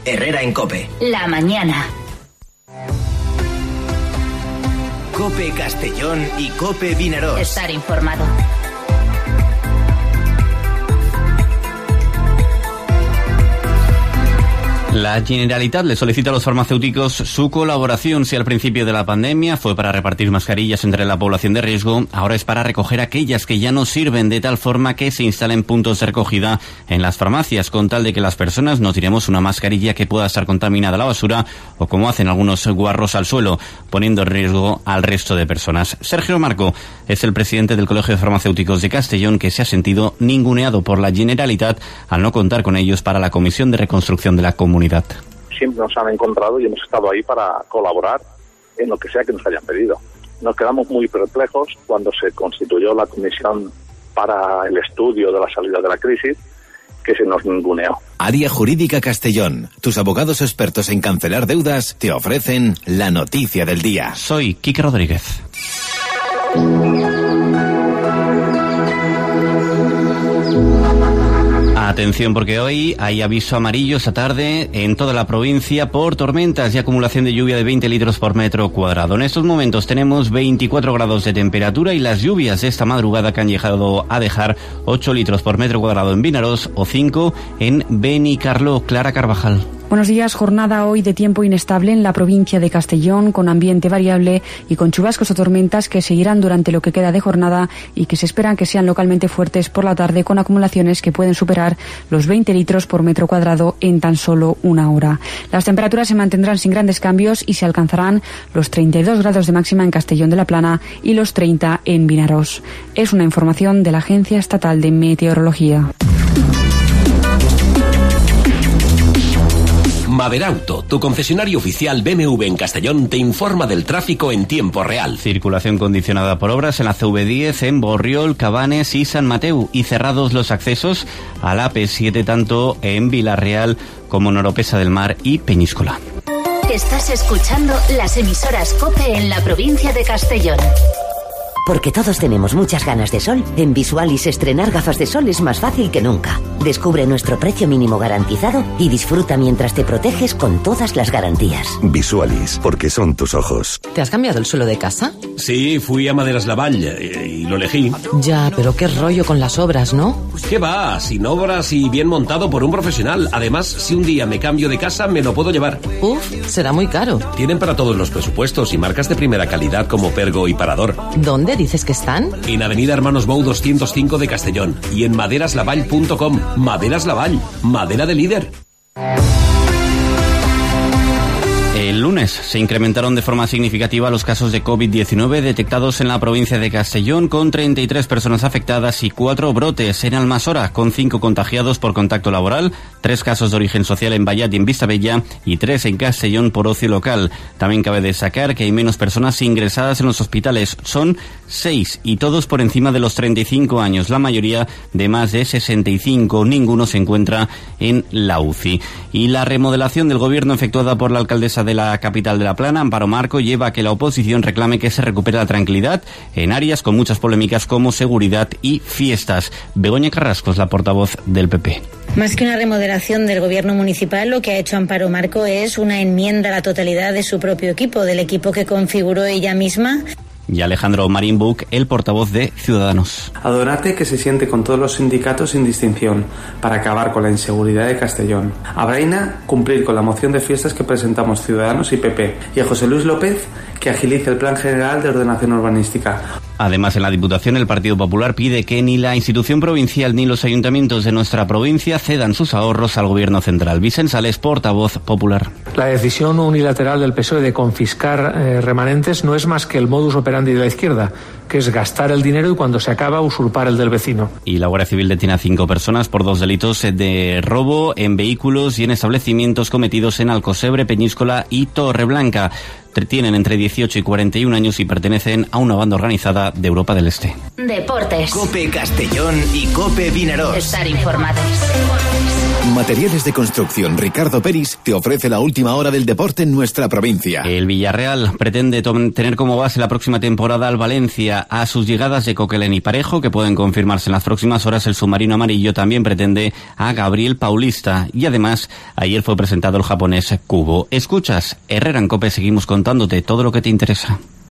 Herrera en COPE. La mañana. COPE Castellón y COPE Vinaròs. Estar informado. La Generalitat le solicita a los farmacéuticos su colaboración. Si al principio de la pandemia fue para repartir mascarillas entre la población de riesgo, ahora es para recoger aquellas que ya no sirven, de tal forma que se instalen puntos de recogida en las farmacias, con tal de que las personas no tiremos una mascarilla que pueda estar contaminada a la basura o, como hacen algunos guarros, al suelo, poniendo en riesgo al resto de personas. Sergio Marco es el presidente del Colegio de Farmacéuticos de Castellón, que se ha sentido ninguneado por la Generalitat al no contar con ellos para la Comisión de Reconstrucción de la Comunidad. Siempre nos han encontrado y hemos estado ahí para colaborar en lo que sea que nos hayan pedido. Nos quedamos muy perplejos cuando se constituyó la comisión para el estudio de la salida de la crisis, que se nos ninguneó. Área Jurídica Castellón. Tus abogados expertos en cancelar deudas te ofrecen la noticia del día. Soy Quique Rodríguez. Atención, porque hoy hay aviso amarillo esta tarde en toda la provincia por tormentas y acumulación de lluvia de 20 litros por metro cuadrado. En estos momentos tenemos 24 grados de temperatura y las lluvias de esta madrugada que han llegado a dejar 8 litros por metro cuadrado en Vinaròs o 5 en Benicarló. Clara Carvajal. Buenos días. Jornada hoy de tiempo inestable en la provincia de Castellón, con ambiente variable y con chubascos o tormentas que seguirán durante lo que queda de jornada y que se esperan que sean localmente fuertes por la tarde, con acumulaciones que pueden superar los 20 litros por metro cuadrado en tan solo una hora. Las temperaturas se mantendrán sin grandes cambios y se alcanzarán los 32 grados de máxima en Castellón de la Plana y los 30 en Vinaròs. Es una información de la Agencia Estatal de Meteorología. Maderauto, tu concesionario oficial BMW en Castellón, te informa del tráfico en tiempo real. Circulación condicionada por obras en la CV10, en Borriol, Cabanes y San Mateu, y cerrados los accesos a la AP7 tanto en Vilarreal como en Oropesa del Mar y Peñíscola. Estás escuchando las emisoras COPE en la provincia de Castellón. Porque todos tenemos muchas ganas de sol, en Visualis estrenar gafas de sol es más fácil que nunca. Descubre nuestro precio mínimo garantizado y disfruta mientras te proteges con todas las garantías. Visualis, porque son tus ojos. ¿Te has cambiado el suelo de casa? Sí, fui a Maderas Lavall y lo elegí. Ya, pero qué rollo con las obras, ¿no? ¿Qué va? Sin obras y bien montado por un profesional. Además, si un día me cambio de casa, me lo puedo llevar. Uf, será muy caro. Tienen para todos los presupuestos y marcas de primera calidad como Pergo y Parador. ¿Dónde dices que están? En Avenida Hermanos Bou 205 de Castellón y en maderaslavall.com. Maderas Lavall, madera de líder. El lunes se incrementaron de forma significativa los casos de COVID-19 detectados en la provincia de Castellón, con 33 personas afectadas y 4 brotes en Almassora, con 5 contagiados por contacto laboral, 3 casos de origen social en Vallat y en Vistabella y 3 en Castellón por ocio local. También cabe destacar que hay menos personas ingresadas en los hospitales, son 6 y todos por encima de los 35 años, la mayoría de más de 65, ninguno se encuentra en la UCI. Y la remodelación del gobierno efectuada por la alcaldesa de la capital de La Plana, Amparo Marco, lleva a que la oposición reclame que se recupere la tranquilidad en áreas con muchas polémicas como seguridad y fiestas. Begoña Carrasco es la portavoz del PP. Más que una remodelación del gobierno municipal, lo que ha hecho Amparo Marco es una enmienda a la totalidad de su propio equipo, del equipo que configuró ella misma. Y Alejandro Marín Buch, el portavoz de Ciudadanos. Adorate, que se siente con todos los sindicatos sin distinción para acabar con la inseguridad de Castellón. A Braina, cumplir con la moción de fiestas que presentamos Ciudadanos y PP. Y a José Luis López, que agilice el Plan General de Ordenación Urbanística. Además, en la Diputación, el Partido Popular pide que ni la institución provincial ni los ayuntamientos de nuestra provincia cedan sus ahorros al Gobierno central. Vicent Sales, portavoz popular. La decisión unilateral del PSOE de confiscar remanentes no es más que el modus operandi de la izquierda, que es gastar el dinero y cuando se acaba usurpar el del vecino. Y la Guardia Civil detiene a 5 personas por 2 delitos de robo en vehículos y en establecimientos cometidos en Alcosebre, Peñíscola y Torreblanca. Tienen entre 18 y 41 años y pertenecen a una banda organizada de Europa del Este. Deportes. COPE Castellón y COPE Vinaròs. Estar informados. Materiales de Construcción Ricardo Peris te ofrece la última hora del deporte en nuestra provincia. El Villarreal pretende tener como base la próxima temporada al Valencia. A sus llegadas de Coquelin y Parejo, que pueden confirmarse en las próximas horas, el submarino amarillo también pretende a Gabriel Paulista. Y además, ayer fue presentado el japonés Kubo. Escuchas Herrera en COPE, seguimos contándote todo lo que te interesa.